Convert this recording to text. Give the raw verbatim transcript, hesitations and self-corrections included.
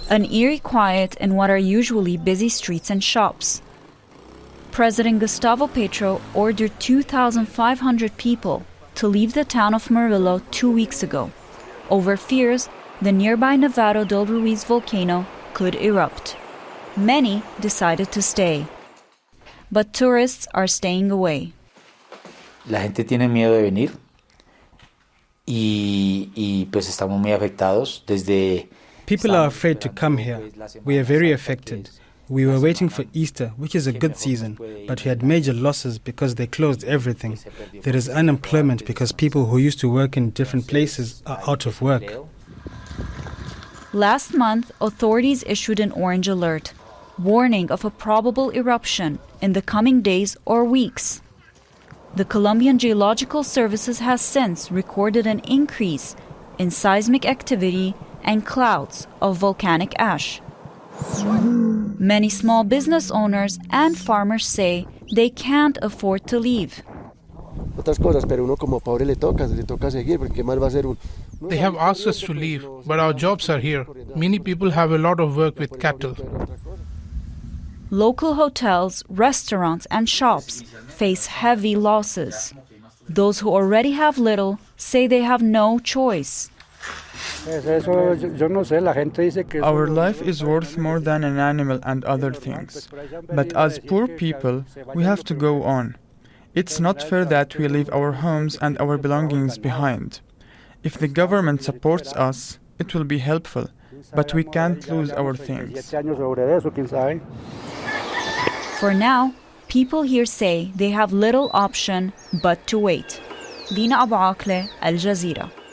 An eerie quiet in what are usually busy streets and shops. President Gustavo Petro ordered two thousand five hundred people to leave the town of Murillo two weeks ago, over fears the nearby Nevado del Ruiz volcano could erupt. Many decided to stay, but tourists are staying away. La gente tiene miedo de venir y, y pues estamos muy afectados desde... People are afraid to come here. We are very affected. We were waiting for Easter, which is a good season, but we had major losses because they closed everything. There is unemployment because people who used to work in different places are out of work. Last month, authorities issued an orange alert, warning of a probable eruption in the coming days or weeks. The Colombian Geological Services has since recorded an increase in seismic activity and clouds of volcanic ash. Many small business owners and farmers say they can't afford to leave. They have asked us to leave, but our jobs are here. Many people have a lot of work with cattle. Local hotels, restaurants, and shops face heavy losses. Those who already have little say they have no choice. Our life is worth more than an animal and other things. But as poor people, we have to go on. It's not fair that we leave our homes and our belongings behind. If the government supports us, it will be helpful, but we can't lose our things. For now, people here say they have little option but to wait. Dina Abu Akleh, Al Jazeera.